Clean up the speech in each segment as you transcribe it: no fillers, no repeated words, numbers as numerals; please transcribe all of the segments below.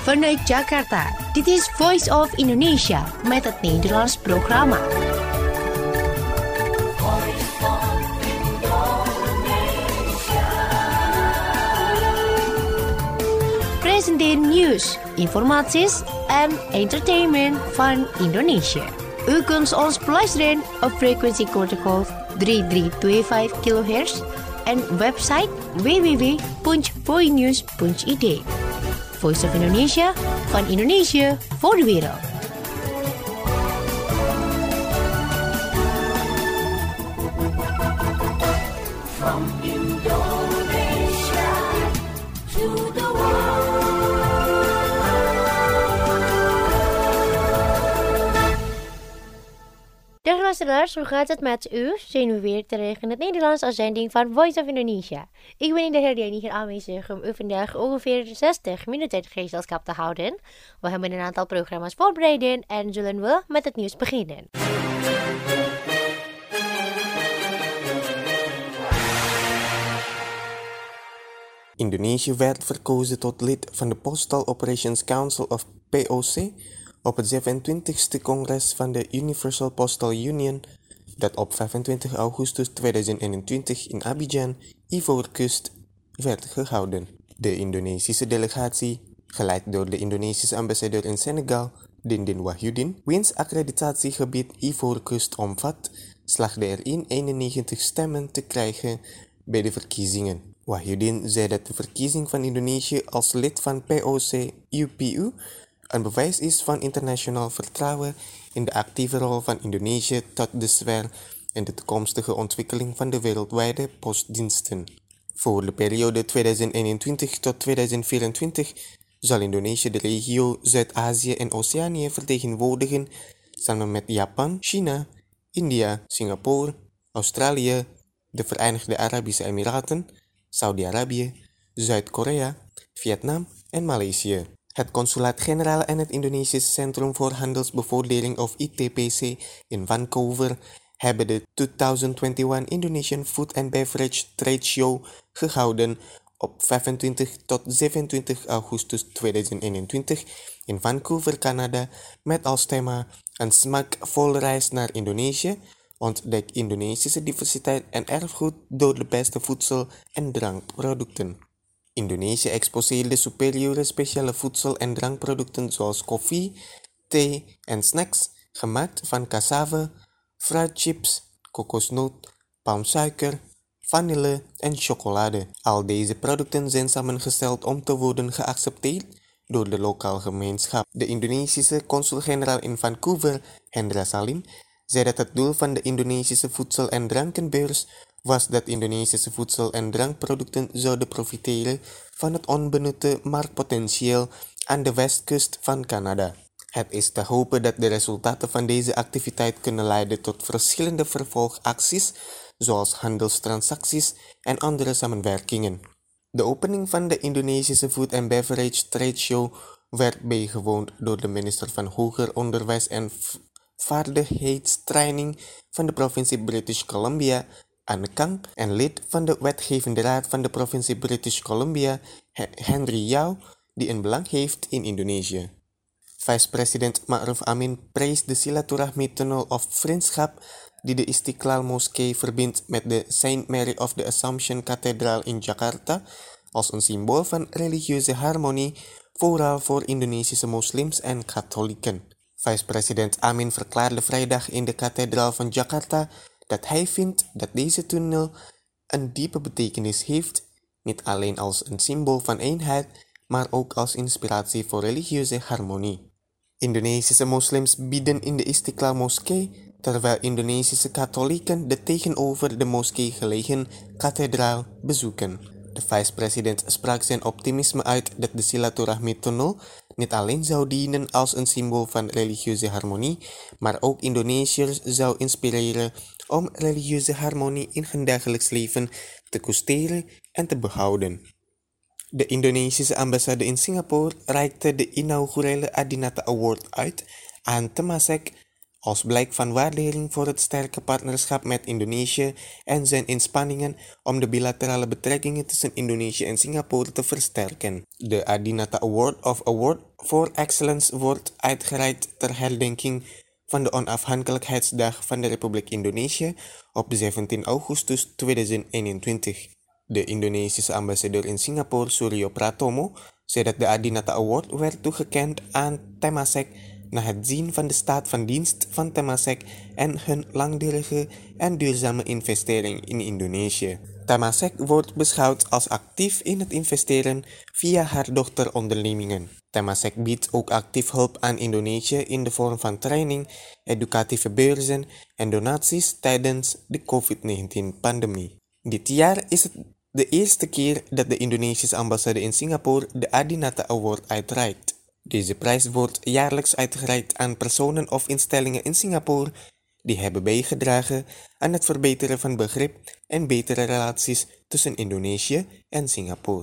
Vanuit Jakarta, dit is Voice of Indonesia met het Nederlands programma. Presenteer nieuws, informaties en entertainment van Indonesia. U kunt ons beluisteren op frequentie golf 3325 kHz en website www.voinews.id. Voice of Indonesia, van Indonesië voor de wereld. From Indonesia to the world. Dag luisteraars, hoe gaat het met u? Zijn we weer terug in het Nederlands uitzending van Voice of Indonesia. Ik ben in de herdenking hier aanwezig om u vandaag ongeveer 60 minuten gezelschap te houden. We hebben een aantal programma's voorbereid en zullen we met het nieuws beginnen. Indonesië werd verkozen tot lid van de Postal Operations Council of POC op het 27e congres van de Universal Postal Union dat op 25 augustus 2021 in Abidjan, Ivoorkust, werd gehouden. De Indonesische delegatie, geleid door de Indonesische ambassadeur in Senegal, Dindin Wahyudin, wiens accreditatiegebied Ivoorkust omvat, slaagde erin 91 stemmen te krijgen bij de verkiezingen. Wahyudin zei dat de verkiezing van Indonesië als lid van POC-UPU een bewijs is van internationaal vertrouwen in de actieve rol van Indonesië tot dusver en de toekomstige ontwikkeling van de wereldwijde postdiensten. Voor de periode 2021 tot 2024 zal Indonesië de regio Zuid-Azië en Oceanië vertegenwoordigen samen met Japan, China, India, Singapore, Australië, de Verenigde Arabische Emiraten, Saudi-Arabië, Zuid-Korea, Vietnam en Maleisië. Het Consulaat-Generaal en het Indonesische Centrum voor Handelsbevoordeling of ITPC in Vancouver hebben de 2021 Indonesian Food and Beverage Trade Show gehouden op 25 tot 27 augustus 2021 in Vancouver, Canada, met als thema een smaakvolle reis naar Indonesië. Ontdek Indonesische diversiteit en erfgoed door de beste voedsel- en drankproducten. Indonesië exposeerde superieure speciale voedsel- en drankproducten zoals koffie, thee en snacks, gemaakt van cassave, fruitchips, kokosnoot, palmsuiker, vanille en chocolade. Al deze producten zijn samengesteld om te worden geaccepteerd door de lokale gemeenschap. De Indonesische consul-generaal in Vancouver, Hendra Salim, zei dat het doel van de Indonesische voedsel- en drankenbeurs was dat Indonesische voedsel- en drankproducten zouden profiteren van het onbenutte marktpotentieel aan de westkust van Canada. Het is te hopen dat de resultaten van deze activiteit kunnen leiden tot verschillende vervolgacties, zoals handelstransacties en andere samenwerkingen. De opening van de Indonesische Food and Beverage Trade Show werd bijgewoond door de minister van Hoger Onderwijs en Vaardigheidstraining van de provincie British Columbia, Anne Kang, en lid van de wetgevende raad van de provincie British Columbia, Henry Yao, die een belang heeft in Indonesië. Vice-president Ma'ruf Amin prees de Silaturahmi-tunnel of vriendschap die de Istiqlal Moskee verbindt met de Saint Mary of the Assumption Kathedraal in Jakarta als een symbool van religieuze harmonie, vooral voor Indonesische moslims en katholieken. Vice-president Amin verklaarde vrijdag in de kathedraal van Jakarta dat hij vindt dat deze tunnel een diepe betekenis heeft, niet alleen als een symbool van eenheid, maar ook als inspiratie voor religieuze harmonie. Indonesische moslims bidden in de Istiqlal Moskee, terwijl Indonesische katholieken de tegenover de moskee gelegen kathedraal bezoeken. De vice-president sprak zijn optimisme uit dat de Silaturahmi-tunnel niet alleen zou dienen als een symbool van religieuze harmonie, maar ook Indonesiërs zou inspireren om religieuze harmonie in hun dagelijks leven te koesteren en te behouden. De Indonesische ambassade in Singapore reikte de inaugurale Adinata Award uit aan Temasek, Als blijk van waardering voor het sterke partnerschap met Indonesië en zijn inspanningen om de bilaterale betrekkingen tussen Indonesië en Singapore te versterken. De Adinata Award for Excellence wordt uitgereikt ter herdenking van de onafhankelijkheidsdag van de Republiek Indonesië op 17 augustus 2021. De Indonesische ambassadeur in Singapore, Suryo Pratomo, zei dat de Adinata Award werd toegekend aan Temasek na het zien van de staat van dienst van Temasek en hun langdurige en duurzame investering in Indonesië. Temasek wordt beschouwd als actief in het investeren via haar dochterondernemingen. Temasek biedt ook actief hulp aan Indonesië in de vorm van training, educatieve beurzen en donaties tijdens de COVID-19-pandemie. Dit jaar is het de eerste keer dat de Indonesische ambassade in Singapore de Adinata Award uitreikt. Deze prijs wordt jaarlijks uitgereikt aan personen of instellingen in Singapore die hebben bijgedragen aan het verbeteren van begrip en betere relaties tussen Indonesië en Singapore.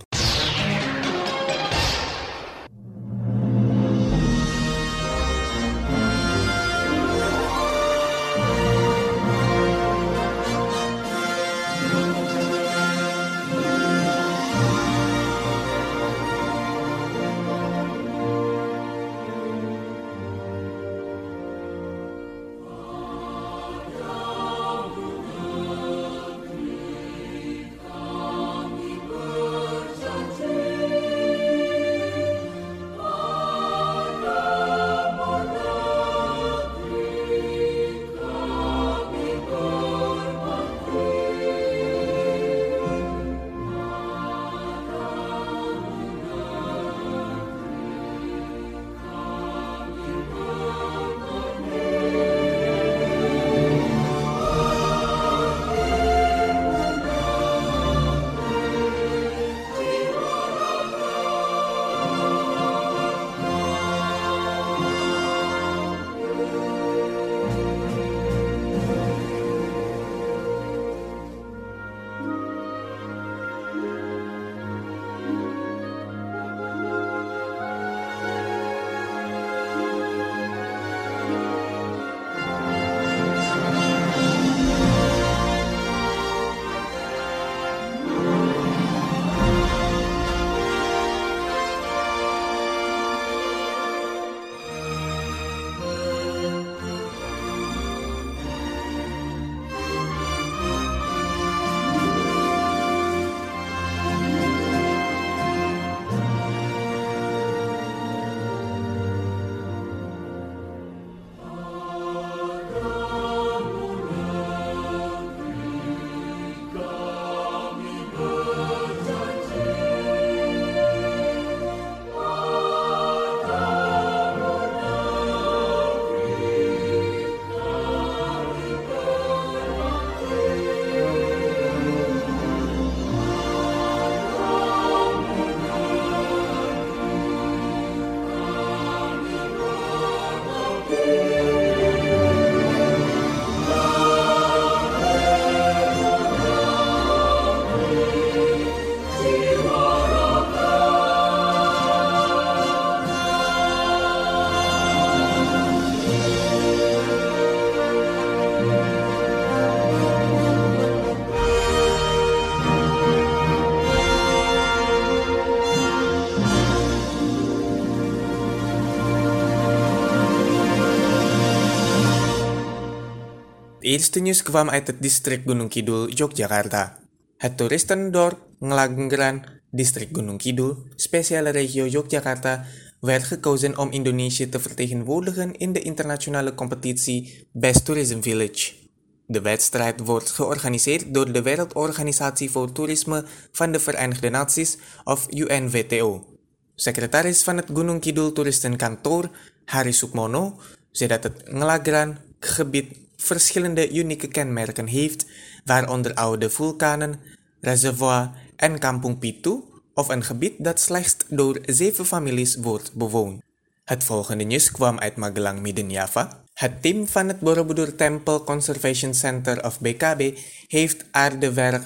Het eerste nieuws kwam uit het district Gunung Kidul, Yogyakarta. Het toeristendorp Ngelanggeran, district Gunung Kidul, speciale regio Yogyakarta, werd gekozen om Indonesië te vertegenwoordigen in de internationale competitie Best Tourism Village. De wedstrijd wordt georganiseerd door de Wereldorganisatie voor Toerisme van de Verenigde Naties of UNWTO. Secretaris van het Gunung Kidul Toeristenkantoor, Hari Sukmono, zei dat het Ngelanggeran gebied verschillende unieke kenmerken heeft, waaronder oude vulkanen, reservoir en Kampung Pitu, of een gebied dat slechts door 7 families wordt bewoond. Het volgende nieuws kwam uit Magelang, Midden-Java. Het team van het Borobudur Temple Conservation Center of BKB heeft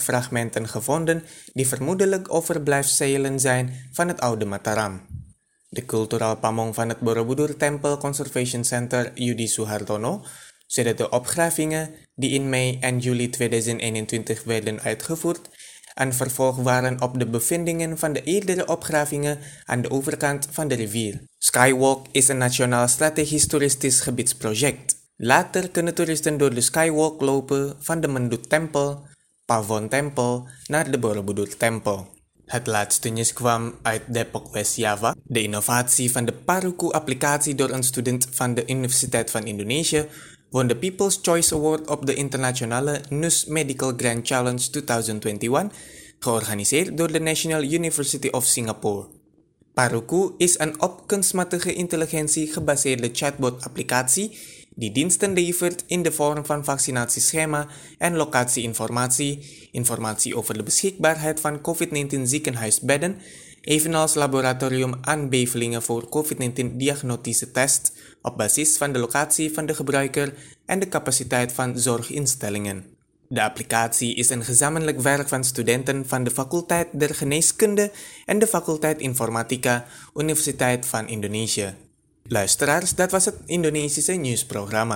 aardewerkfragmenten gevonden die vermoedelijk overblijfselen zijn van het oude Mataram. De culturaal pamong van het Borobudur Temple Conservation Center Yudi Suhartono, zodat de opgravingen die in mei en juli 2021 werden uitgevoerd, een vervolg waren op de bevindingen van de eerdere opgravingen aan de overkant van de rivier. Skywalk is een nationaal strategisch toeristisch gebiedsproject. Later kunnen toeristen door de Skywalk lopen van de Mendut Tempel, Pavon Tempel naar de Borobudur Tempel. Het laatste nieuws kwam uit Depok West Java. De innovatie van de Paruku-applicatie door een student van de Universiteit van Indonesië won de People's Choice Award op de internationale NUS Medical Grand Challenge 2021, georganiseerd door de National University of Singapore. Paruku is een op kunstmatige intelligentie gebaseerde chatbot-applicatie die diensten levert in de vorm van vaccinatieschema en locatieinformatie, informatie over de beschikbaarheid van COVID-19 ziekenhuisbedden, evenals laboratoriumaanbevelingen voor COVID-19 diagnostische test op basis van de locatie van de gebruiker en de capaciteit van zorginstellingen. De applicatie is een gezamenlijk werk van studenten van de faculteit der Geneeskunde en de faculteit Informatica, Universiteit van Indonesië. Luisteraars, dat was het Indonesische nieuwsprogramma.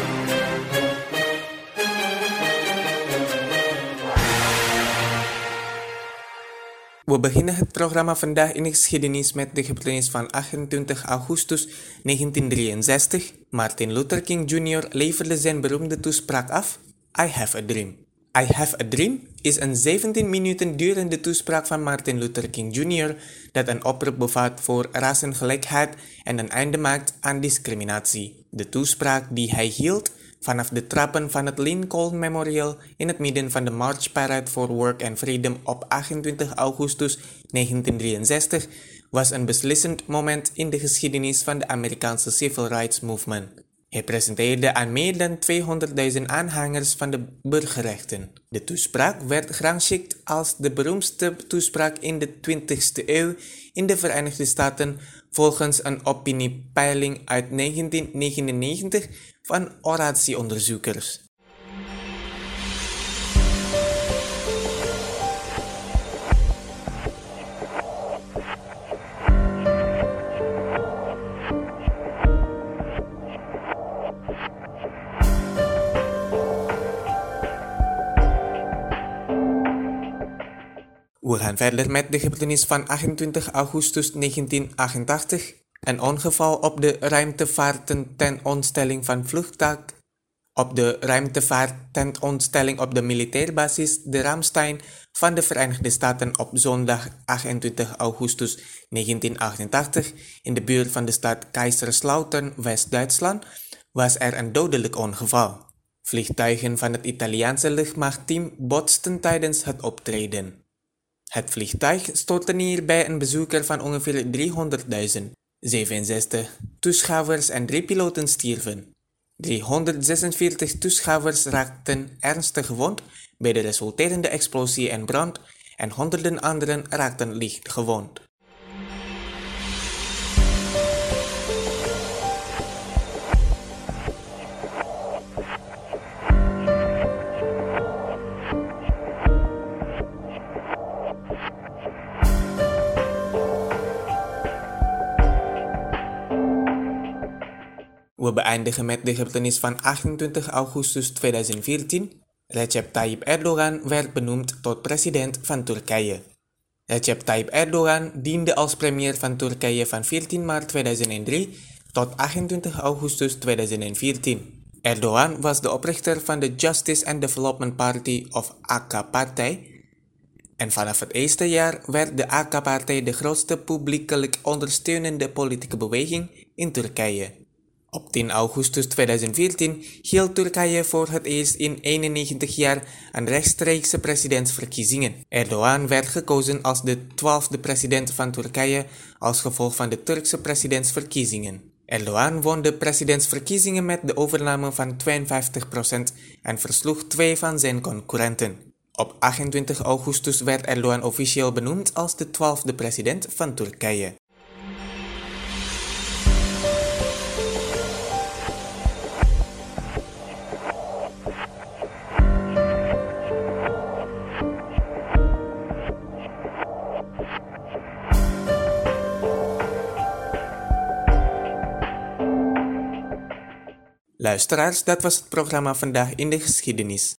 We beginnen het programma vandaag in de geschiedenis met de gebeurtenis van 28 augustus 1963. Martin Luther King Jr. leverde zijn beroemde toespraak af, I Have a Dream. I Have a Dream is een 17 minuten durende toespraak van Martin Luther King Jr. dat een oproep bevat voor rassengelijkheid en een einde maakt aan discriminatie. De toespraak die hij hield vanaf de trappen van het Lincoln Memorial in het midden van de March Parade for Work and Freedom op 28 augustus 1963 was een beslissend moment in de geschiedenis van de Amerikaanse Civil Rights Movement. Hij presenteerde aan meer dan 200.000 aanhangers van de burgerrechten. De toespraak werd gerangschikt als de beroemdste toespraak in de 20e eeuw in de Verenigde Staten volgens een opiniepeiling uit 1999 van oratieonderzoekers. We gaan verder met de gebeurtenis van 28 augustus 1988. Een ongeval op de ruimtevaarttentoonstelling van vliegtuig op de ruimtevaarttentoonstelling op de militairbasis de Ramstein van de Verenigde Staten op zondag 28 augustus 1988 in de buurt van de stad Kaiserslautern, West-Duitsland, was er een dodelijk ongeval. Vliegtuigen van het Italiaanse luchtmachtteam botsten tijdens het optreden. Het vliegtuig stortte neer bij een bezoeker van ongeveer 300.000. 67 toeschouwers en 3 piloten stierven. 346 toeschouwers raakten ernstig gewond bij de resulterende explosie en brand en honderden anderen raakten licht gewond. We beëindigen met de gebeurtenis van 28 augustus 2014. Recep Tayyip Erdogan werd benoemd tot president van Turkije. Recep Tayyip Erdogan diende als premier van Turkije van 14 maart 2003 tot 28 augustus 2014. Erdogan was de oprichter van de Justice and Development Party of AK-partij. En vanaf het eerste jaar werd de AK-partij de grootste publiekelijk ondersteunende politieke beweging in Turkije. Op 10 augustus 2014 hield Turkije voor het eerst in 91 jaar een rechtstreekse presidentsverkiezingen. Erdogan werd gekozen als de 12e president van Turkije als gevolg van de Turkse presidentsverkiezingen. Erdogan won de presidentsverkiezingen met de overname van 52% en versloeg 2 van zijn concurrenten. Op 28 augustus werd Erdogan officieel benoemd als de 12e president van Turkije. Luisteraars, dat was het programma Vandaag in de Geschiedenis.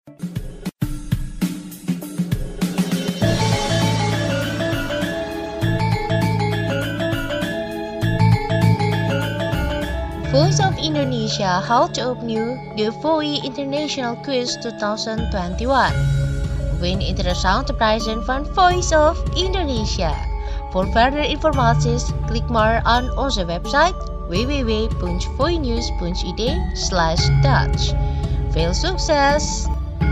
Voice of Indonesia houdt opnieuw de VOI International Quiz 2021. Win interessante prijzen van Voice of Indonesia. Voor verdere informatie klik maar aan onze website www.voinews.id/Dutch. Veel succes!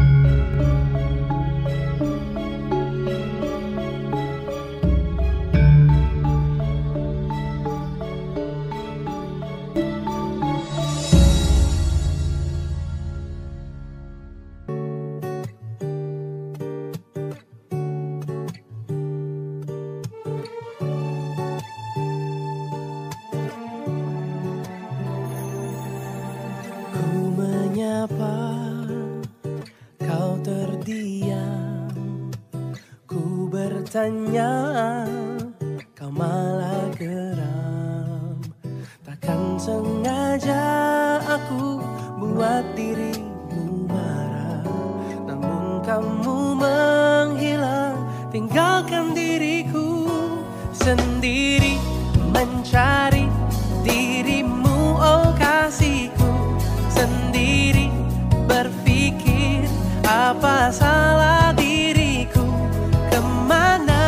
Kau terdiam, ku bertanya, kau malah geram. Takkan sengaja aku buat dirimu marah, namun kamu menghilang, tinggalkan diriku sendiri mencari dirimu, oh kasihku, sendiri berpikir apa salah diriku, kemana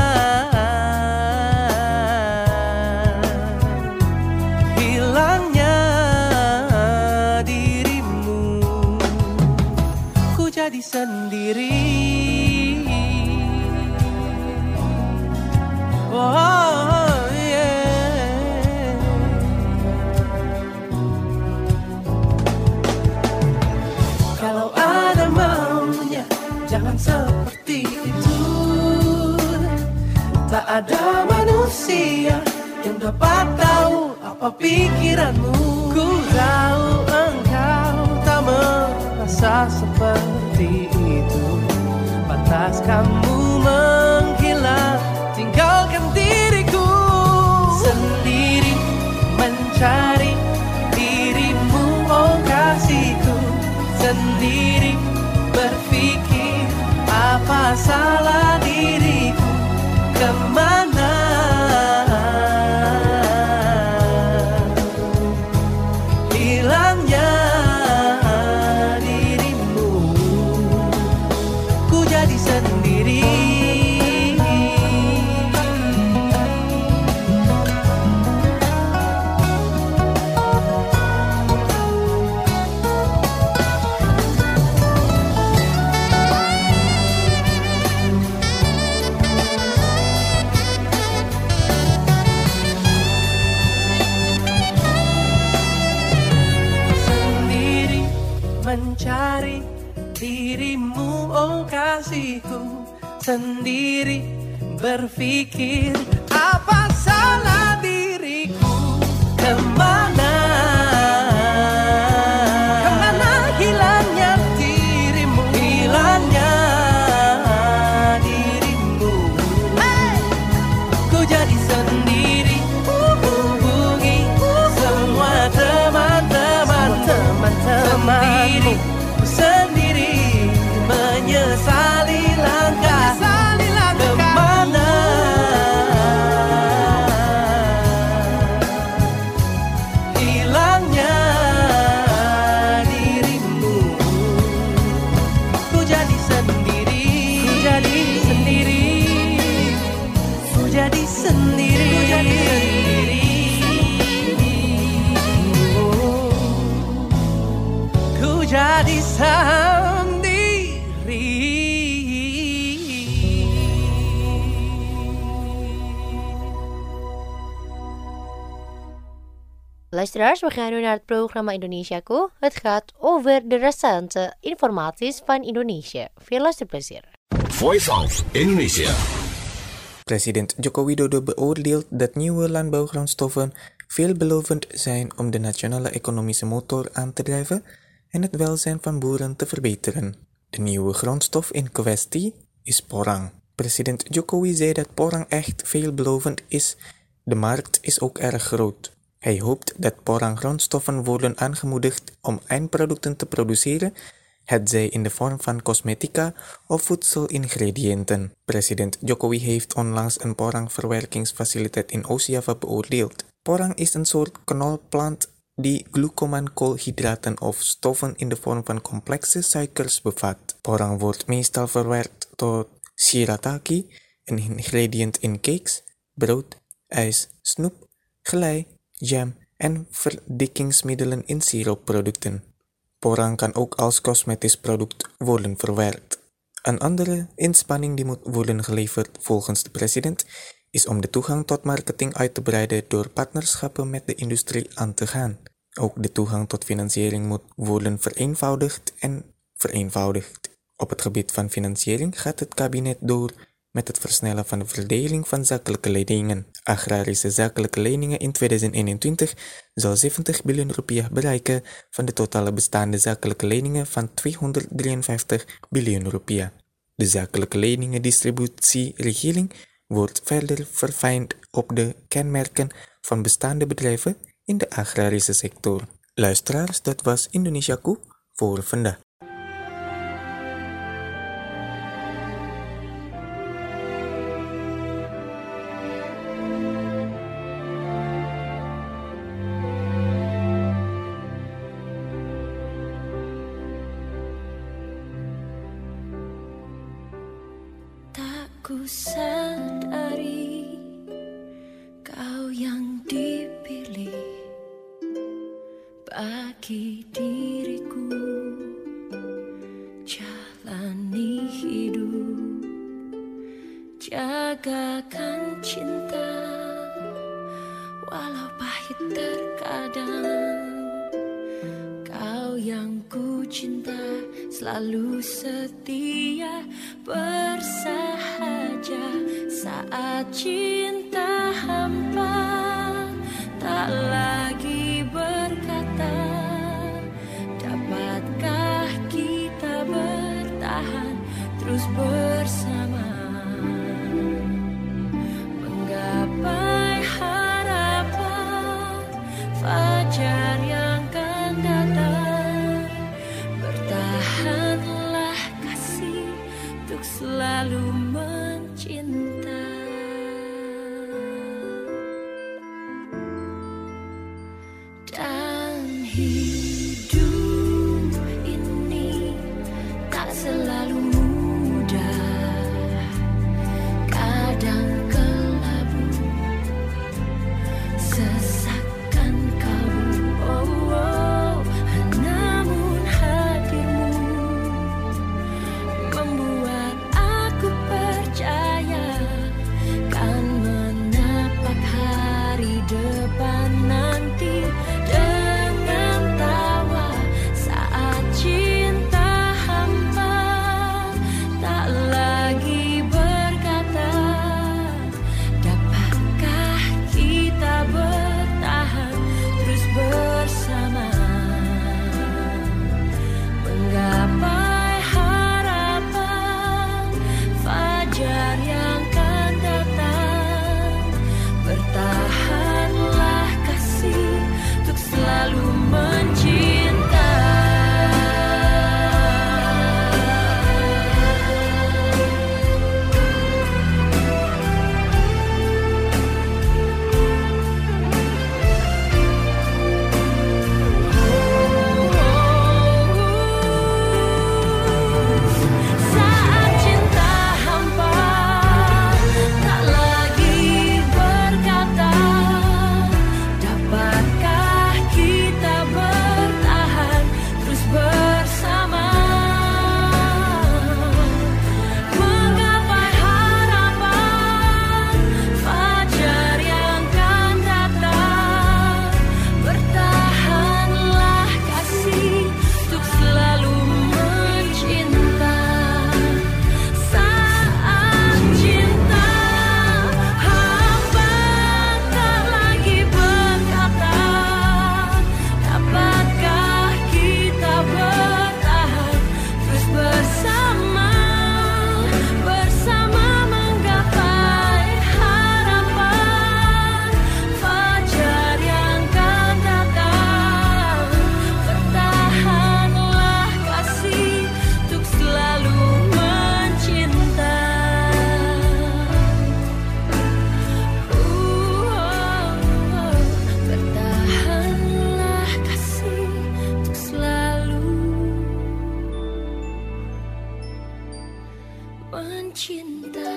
hilangnya dirimu, ku jadi sendiri. Oh yeah. Kalau ada maunya, jangan seperti itu. Tak ada manusia yang dapat tahu apa pikiranmu. Ku tahu engkau tak merasa seperti itu. Pantas kamu menghilang, tinggalkan diriku sendiri mencari dirimu, oh kasihku, sendiri berpikir apa salah diriku, kemana hilangnya dirimu, ku jadi sendiri. Mencari dirimu, oh kasihku, sendiri berpikir apa salah diriku, kemana hilangnya dirimu, hilangnya dirimu, ku jadi sendiri, hubungi semua teman-temanmu, sendiri menyesali langkah, kemana hilangnya dirimu, ku jadi sendiri, ku jadi sendiri, ku jadi sendiri, ku jadi sendiri. Jadi sendiri. Luisteraars, we gaan nu naar het programma Indonesiaku. Het gaat over de recente informaties van Indonesië. Veel luisterplezier. Voice of Indonesia. President Joko Widodo beoordeelt dat nieuwe landbouwgrondstoffen veelbelovend zijn om de nationale economische motor aan te drijven en het welzijn van boeren te verbeteren. De nieuwe grondstof in kwestie is porang. President Jokowi zei dat porang echt veelbelovend is. De markt is ook erg groot. Hij hoopt dat porang grondstoffen worden aangemoedigd om eindproducten te produceren, hetzij in de vorm van cosmetica of voedselingrediënten. President Jokowi heeft onlangs een porangverwerkingsfaciliteit in Oost-Java beoordeeld. Porang is een soort knolplant die glucomankoolhydraten of stoffen in de vorm van complexe suikers bevat. Porang wordt meestal verwerkt tot shirataki, een ingrediënt in cakes, brood, ijs, snoep, gelei, jam en verdikkingsmiddelen in siroopproducten. Porang kan ook als cosmetisch product worden verwerkt. Een andere inspanning die moet worden geleverd volgens de president is om de toegang tot marketing uit te breiden door partnerschappen met de industrie aan te gaan. Ook de toegang tot financiering moet worden vereenvoudigd. Op het gebied van financiering gaat het kabinet door met het versnellen van de verdeling van zakelijke leningen. Agrarische zakelijke leningen in 2021 zal 70 biljoen rupiah bereiken van de totale bestaande zakelijke leningen van 253 biljoen rupiah. De zakelijke leningen distributieregeling wordt verder verfijnd op de kenmerken van bestaande bedrijven in de agrarische sector. Luisteraars, dat was Indonesiaku voor vandaag. Ku sadari kau yang dipilih bagi diriku, jalani hidup, jagakan cinta walau pahit terkadang. Kau yang ku cinta selalu setia bersahaja saat cinta hampa, tak lagi berkata dapatkah kita bertahan terus bersama, menggapai harapan fajar yang akan datang. Bertahanlah kasih untuk selalu mencinta. Dan hidup ini tak selalu mudah, pencinta.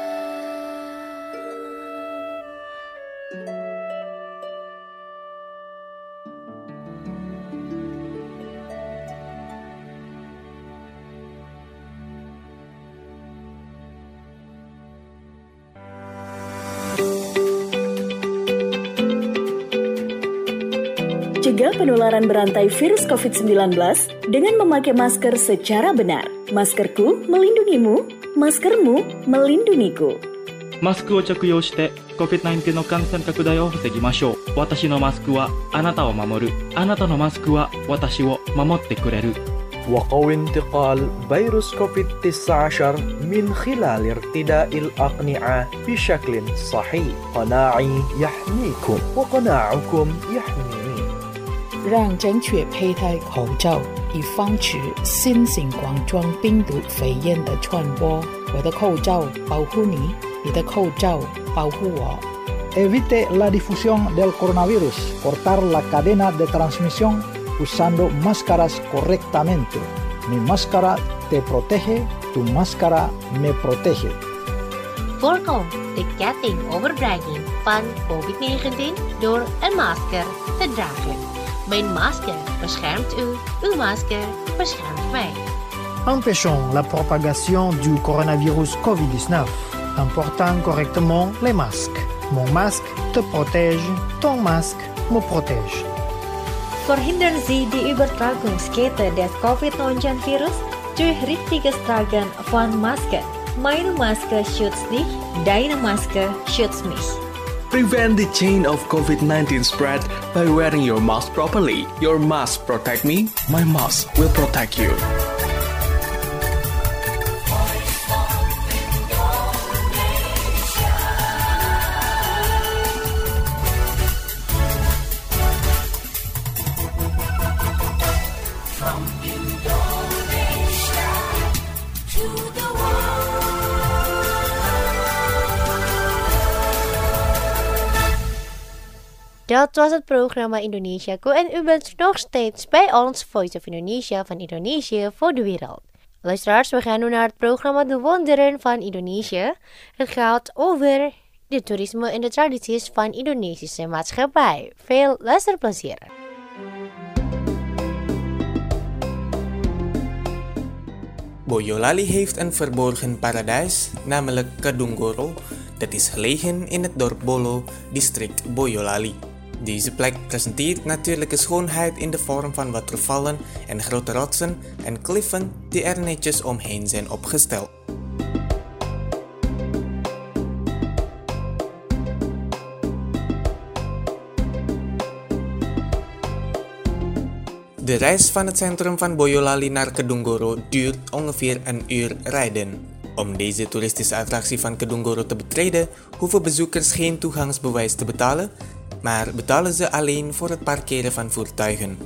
Cegah penularan berantai virus COVID-19 dengan memakai masker secara benar. Maskerku melindungimu, maskermu melindungiku. マスクを着用して COVID-19 の感染拡大を防ぎましょう。私のマスクはあなたを守る。あなたのマスクは私を守ってくれる。 وقوي انتقال فيروس كوفيد-19 من خلال ارتداء الأقنعة بشكل صحيح. قناعي يحميكم وقناعكم يحميني. 让正确佩戴口罩，以防止新型冠状病毒肺炎的传播。我的口罩保护你，你的口罩保护我。 Evite la difusión del coronavirus. Cortar la cadena de transmisión usando máscaras correctamente. Mi máscara te protege, tu máscara me protege. Voorkom de ketting-overbrenging van COVID-19 door een masker te dragen. Mijn masker beschermt u, uw masker beschermt mij. Empêchons la propagation du coronavirus COVID-19 en portant correctement les masques. Mon masque te protège, ton masque me protège. Verhindern Sie die Übertragungskette des Covid-19-Virus durch richtiges Tragen von Maske. Meine Maske schützt dich, deine Maske schützt mich. Prevent the chain of COVID-19 spread by wearing your mask properly. Your mask protect me, my mask will protect you. Dat was het programma Indonesia Go en u bent nog steeds bij ons Voice of Indonesia van Indonesië voor de wereld. Luisteraars, we gaan nu naar het programma De Wonderen van Indonesië. Het gaat over de toerisme en de tradities van Indonesische maatschappij. Veel luisterplezier. Boyolali heeft een verborgen paradijs, namelijk Kedunggoro, dat is gelegen in het dorp Bolo, district Boyolali. Deze plek presenteert natuurlijke schoonheid in de vorm van watervallen en grote rotsen en kliffen die er netjes omheen zijn opgesteld. De reis van het centrum van Boyolali naar Kedunggoro duurt ongeveer een uur rijden. Om deze toeristische attractie van Kedunggoro te betreden, hoeven bezoekers geen toegangsbewijs te betalen, maar betalen ze alleen voor het parkeren van voertuigen.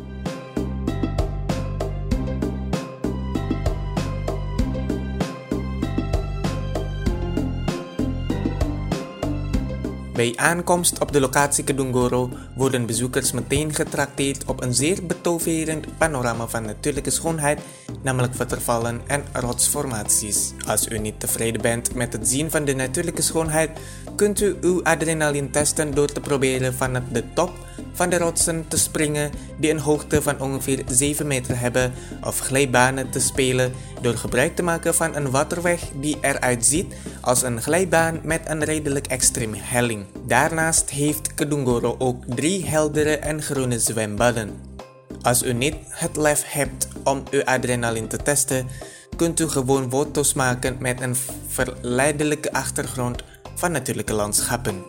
Bij aankomst op de locatie Kedunggoro worden bezoekers meteen getrakteerd op een zeer betoverend panorama van natuurlijke schoonheid, namelijk watervallen en rotsformaties. Als u niet tevreden bent met het zien van de natuurlijke schoonheid, kunt u uw adrenaline testen door te proberen van de top van de rotsen te springen die een hoogte van ongeveer 7 meter hebben, of glijbanen te spelen door gebruik te maken van een waterweg die eruit ziet als een glijbaan met een redelijk extreme helling. Daarnaast heeft Kedunggoro ook 3 heldere en groene zwembaden. Als u niet het lef hebt om uw adrenaline te testen, kunt u gewoon foto's maken met een verleidelijke achtergrond van natuurlijke landschappen.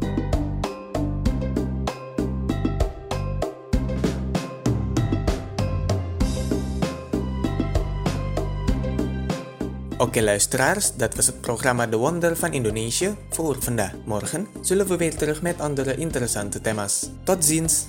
Oké luisteraars, dat was het programma De Wonder van Indonesië voor vandaag. Morgen zullen we weer terug met andere interessante thema's. Tot ziens!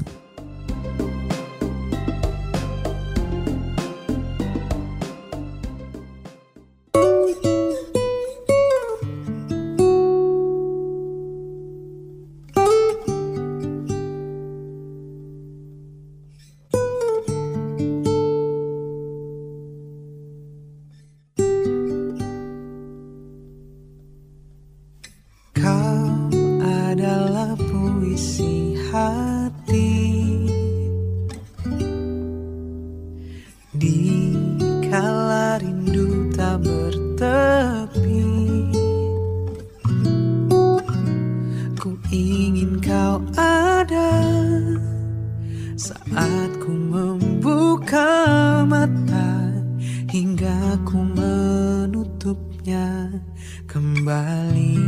aku menutupnya kembali.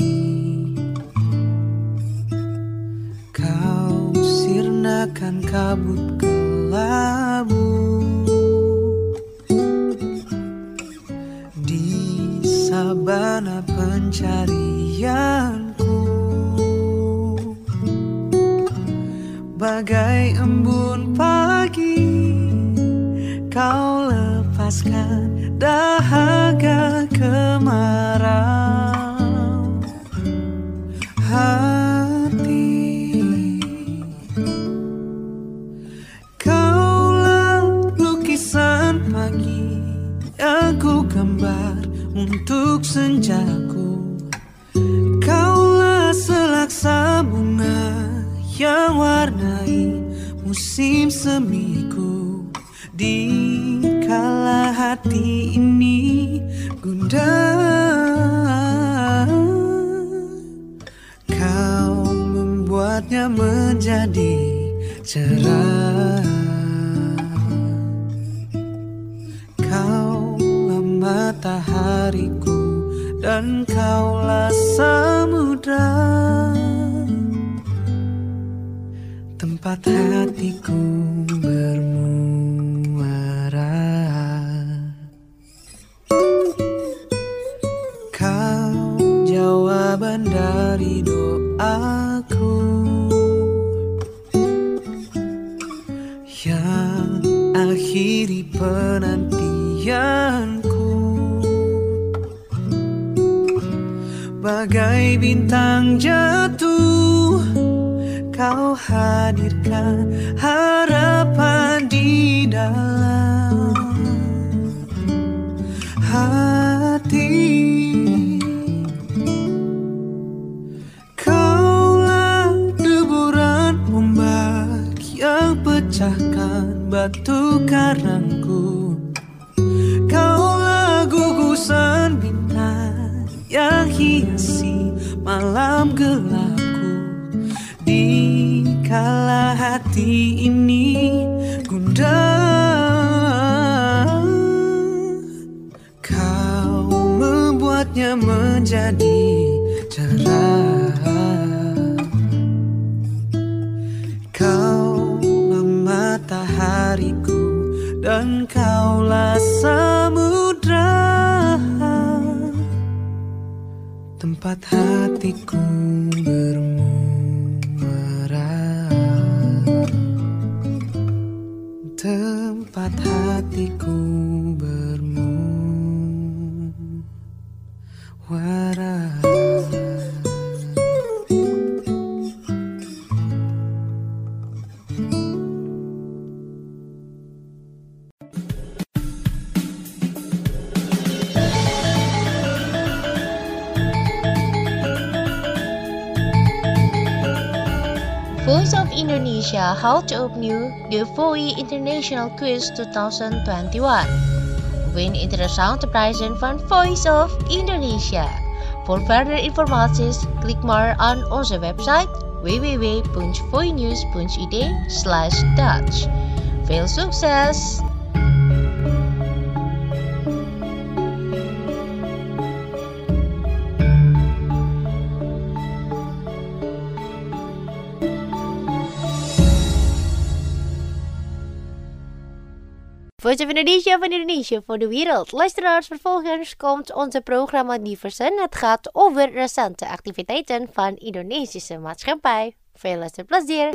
Kau sirnakan kabut kelabu di sabana pencarianku, bagai embun pagi. Kau lepaskan dahaga kemarau hati. Kaulah lukisan pagi yang ku gambar untuk senjaku. Kaulah selaksa bunga yang warnai musim semiku. Di kala hati ini gundah, kau membuatnya menjadi cerah. Kaulah matahariku dan kaulah samudra, tempat hatiku bermuara. Kau jawaban dari doaku yang akhiri penantianku, bagai bintang jatuh. Kau hadirkan harapan di dalam hati. Kaulah deburan ombak yang pecahkan batu karangku. Kaulah gugusan bintang yang hiasi malam gelapku. Di kala hati ini gundah, kau membuatnya menjadi cerah. Kaulah matahariku dan kaulah samudra, tempat hatiku bermuara. Tempat hatiku bermuara. Voice of Indonesia held to open the VOI International Quiz 2021. Win interessante prijzen van Voice of Indonesia. Voor verdere informaties, klik maar aan onze website www.voinews.id/Dutch. Veel succes! Voice of Indonesia van Indonesia voor de wereld. Luisteraars, vervolgens komt onze programma Diversen. Het gaat over recente activiteiten van Indonesische maatschappij. Veel luisterplezier!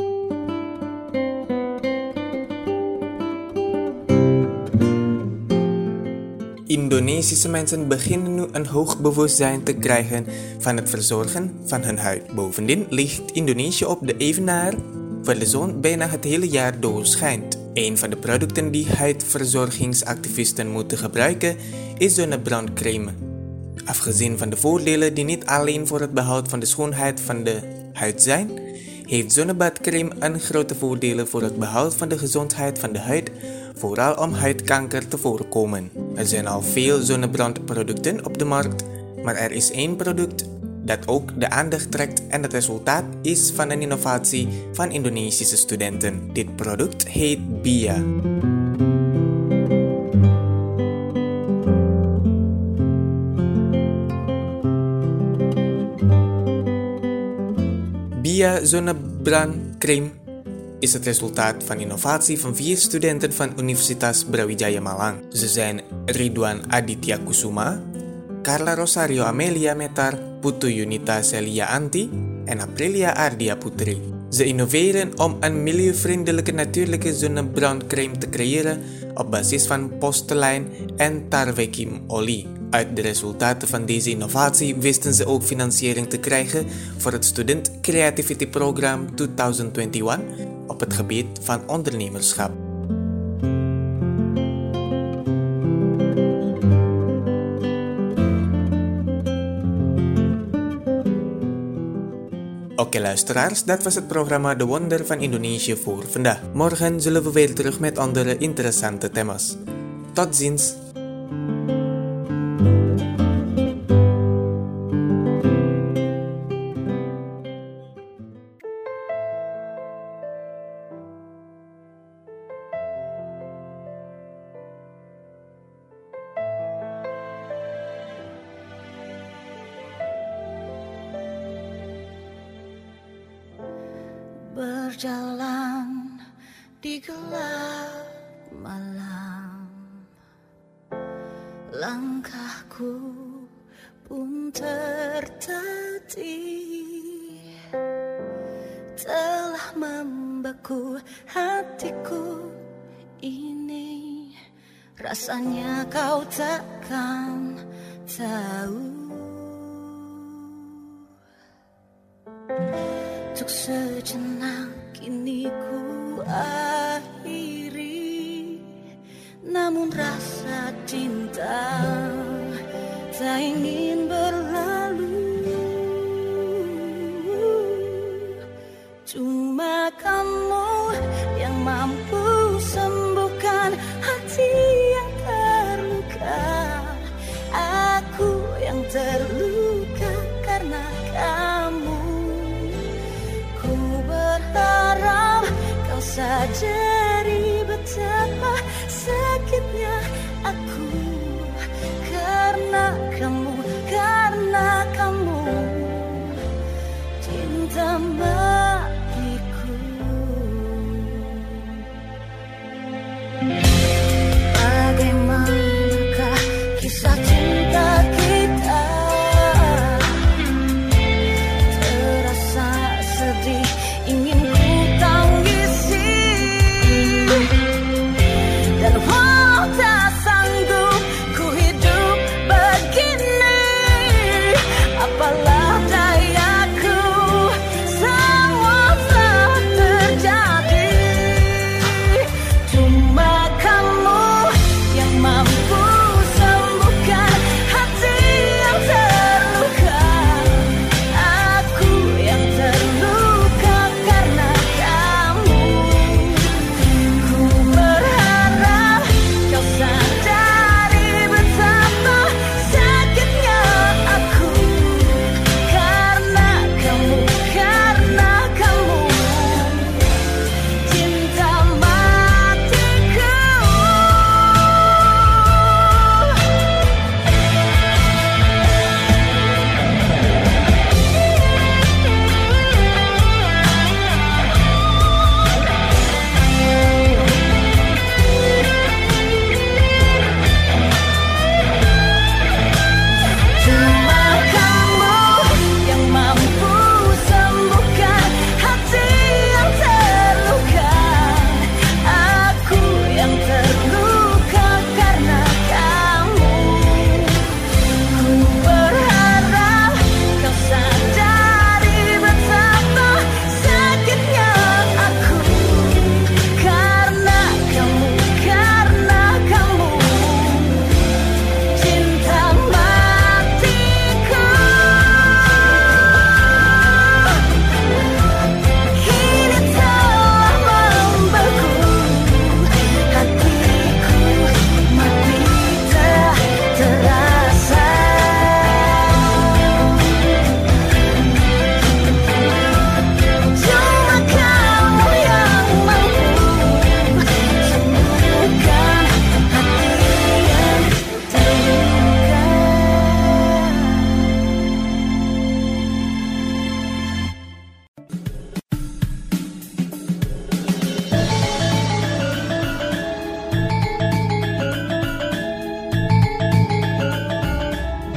Indonesische mensen beginnen nu een hoog bewustzijn te krijgen van het verzorgen van hun huid. Bovendien ligt Indonesië op de evenaar waar de zon bijna het hele jaar door schijnt. Een van de producten die huidverzorgingsactivisten moeten gebruiken is zonnebrandcreme. Afgezien van de voordelen die niet alleen voor het behoud van de schoonheid van de huid zijn, heeft zonnebadcreme een grote voordelen voor het behoud van de gezondheid van de huid, vooral om huidkanker te voorkomen. Er zijn al veel zonnebrandproducten op de markt, maar er is één product dat ook de aandacht trekt en het resultaat is van een innovatie van Indonesische studenten. Dit product heet BIA. Via zonnebrandcrème is het resultaat van innovatie van 4 studenten van Universitas Brawijaya Malang. Ze zijn Ridwan Aditya Kusuma, Carla Rosario Amelia Metar, Putu Yunita Celia Anti en Aprilia Ardia Putri. Ze innoveren om een milieuvriendelijke natuurlijke zonnebrandcrème te creëren op basis van postelijn en tarwekimolie. Uit de resultaten van deze innovatie wisten ze ook financiering te krijgen voor het Student Creativity Program 2021 op het gebied van ondernemerschap. Oké luisteraars, dat was het programma De Wonder van Indonesië voor vandaag. Morgen zullen we weer terug met andere interessante thema's. Tot ziens! Berjalan di gelap malam, langkahku pun tertatih, telah membeku hatiku ini, rasanya kau takkan tahu. Untuk sejenak kini ku akhiri, namun rasa cinta tak ingin berlalu. Cuma kamu yang mampu sembuhkan hati yang terluka. Aku yang terluka karena kamu. Berharap kau sadari betapa sakitnya aku karena kamu cinta bagiku. Bagaimanakah kisah cinta kita? Terasa sedih, ingin ku tangisi, dan walau tak sanggup ku hidup begini, apalah dayaku, semua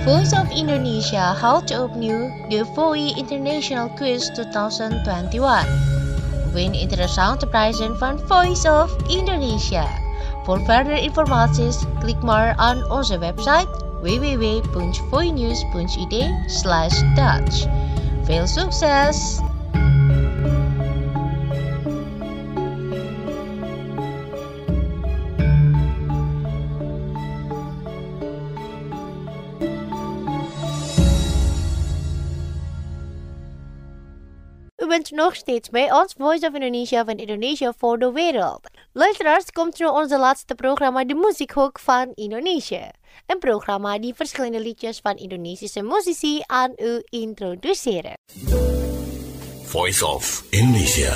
Voice of Indonesia held to open the VOI International Quiz 2021. Win interessante prijzen van Voice of Indonesia. Voor verdere informaties, klik maar aan onze website www.voinews.id/Dutch. Veel succes! U bent nog steeds bij ons, Voice of Indonesia van Indonesia voor de wereld. Luisteraars, komt nu onze laatste programma, de Muziekhoek van Indonesië. Een programma die verschillende liedjes van Indonesische muzici aan u introduceren. Voice of Indonesia.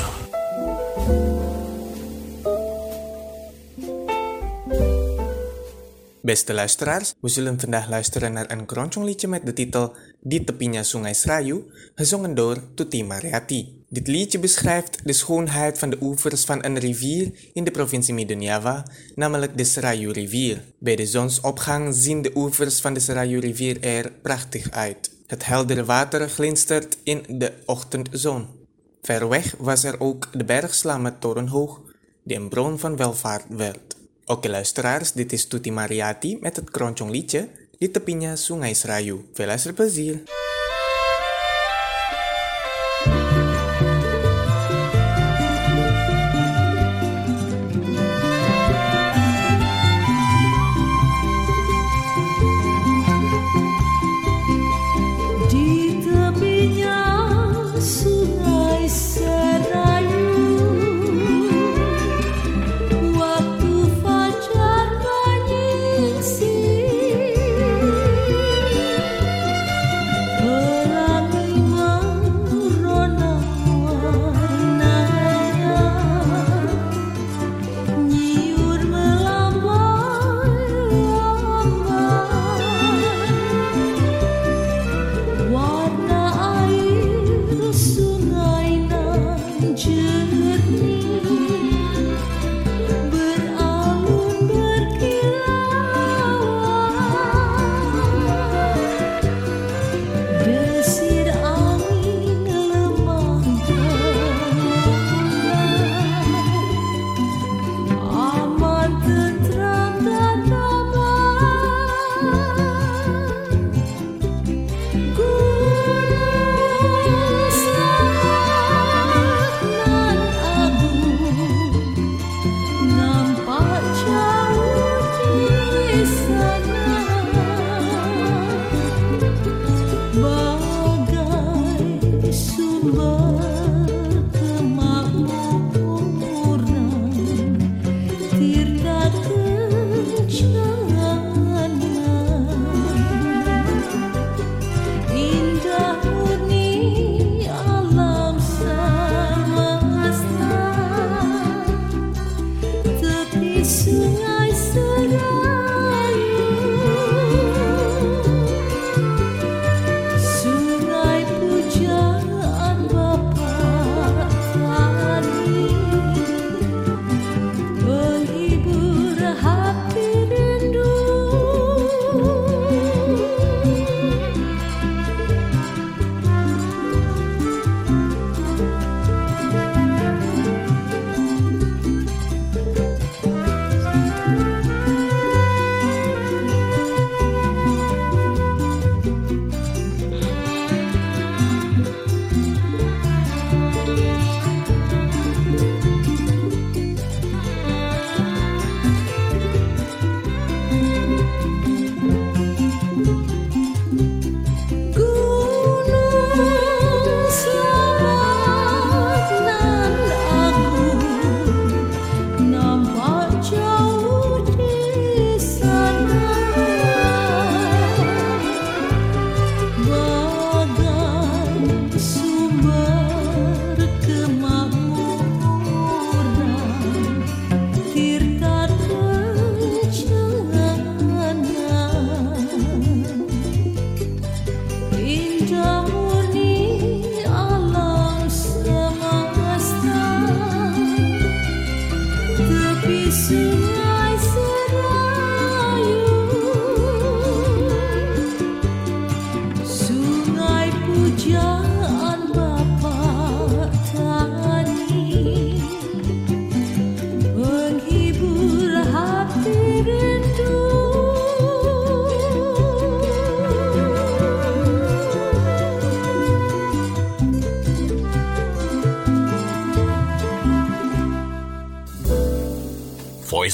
Beste luisteraars, we zullen vandaag luisteren naar een keroncong-liedje met de titel Di Tepinya Sungai Serayu, gezongen door Tuti Mariati. Dit liedje beschrijft de schoonheid van de oevers van een rivier in de provincie Midden-Java, namelijk de Serayu-rivier. Bij de zonsopgang zien de oevers van de Serayu-rivier er prachtig uit. Het heldere water glinstert in de ochtendzon. Ver weg was er ook de berg Slamet torenhoog, die een bron van welvaart werd. Oké luisteraars, dit is Tuti Mariati met het keroncong liedje Di Tepinya Sungai Serayu. Veel luisterplezier! Oh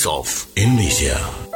Voice of Indonesia.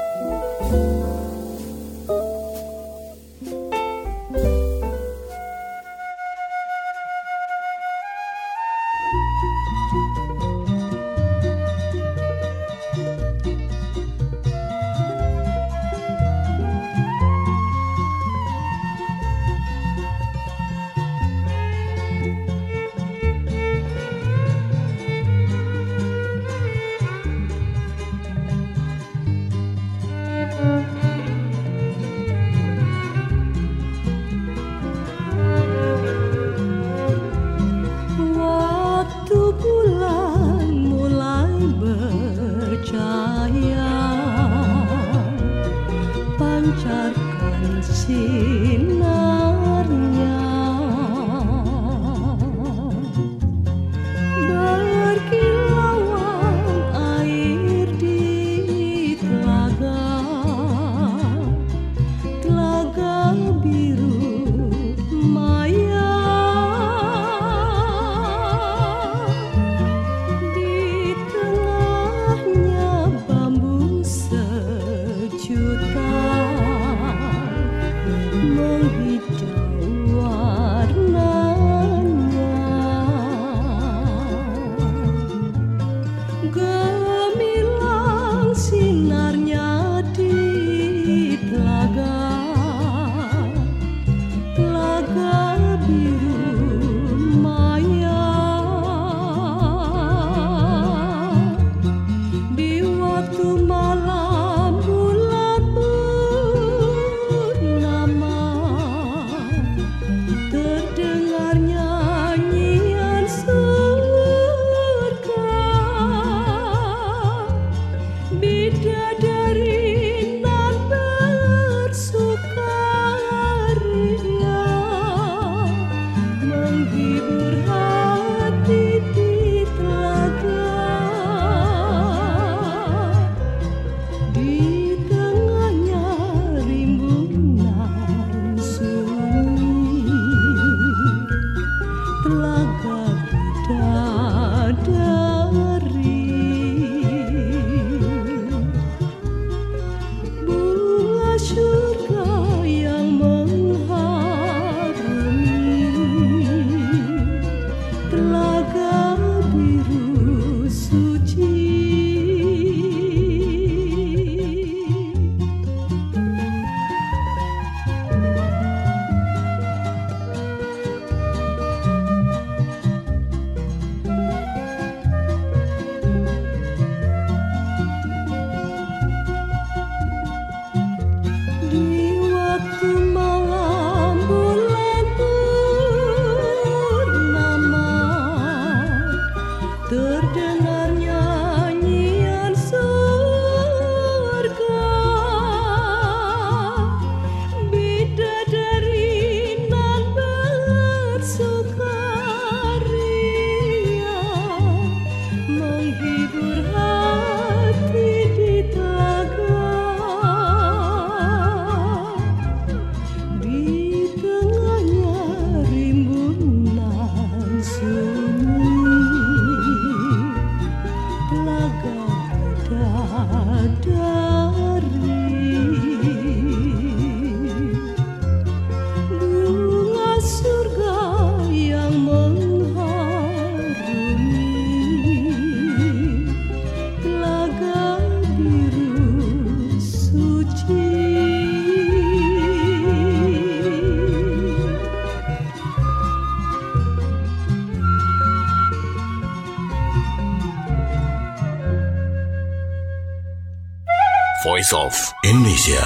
Voice of Indonesia.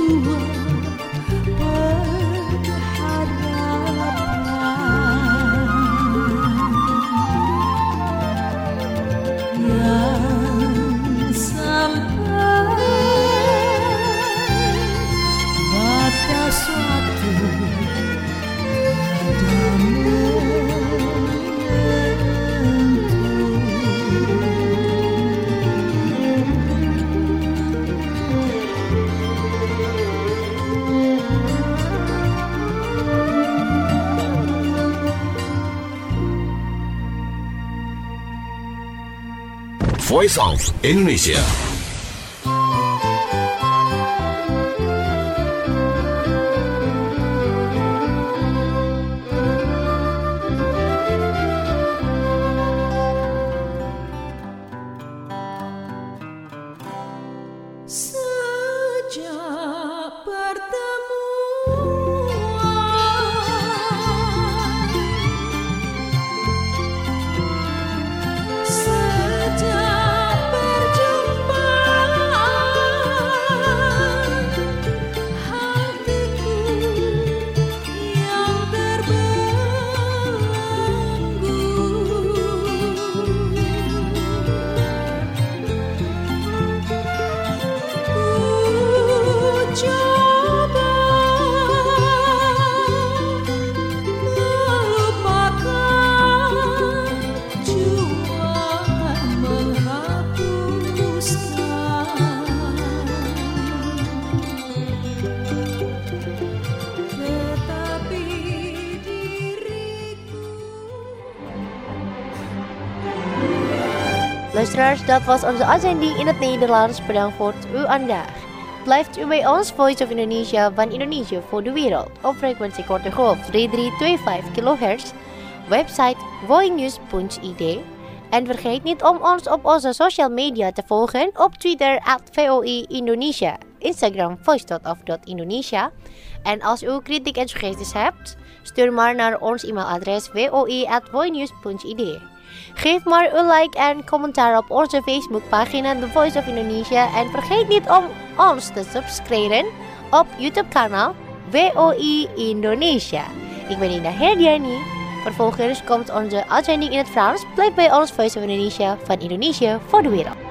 dua berhadapan yang sampai batas waktu Voice of Indonesia. Sejak pertemuan, sejak perjumpaan, hatiku yang terbelenggu. Coba melupakan, cuma menghapuskan, tetapi diriku. Luisteraars, dat was onze uitzending in het Nederlands. Bedankt voor het uur aandacht. Blijft u bij ons Voice of Indonesia van Indonesië voor de wereld op frequentie korte golf 3325 kHz, website voinews.id en vergeet niet om ons op onze social media te volgen op Twitter @VOI Indonesia, Instagram voice.of.indonesia en als u kritiek en suggesties hebt, stuur maar naar ons e-mailadres voi@voinews.id. Geef maar een like en commentaar op onze Facebookpagina The Voice of Indonesia en vergeet niet om ons te subscriben op YouTube-kanaal VOI Indonesia. Ik ben Indah Herdiani. Vervolgens komt onze uitzending in het Frans. Blijf bij ons Voice of Indonesia van Indonesië voor de wereld.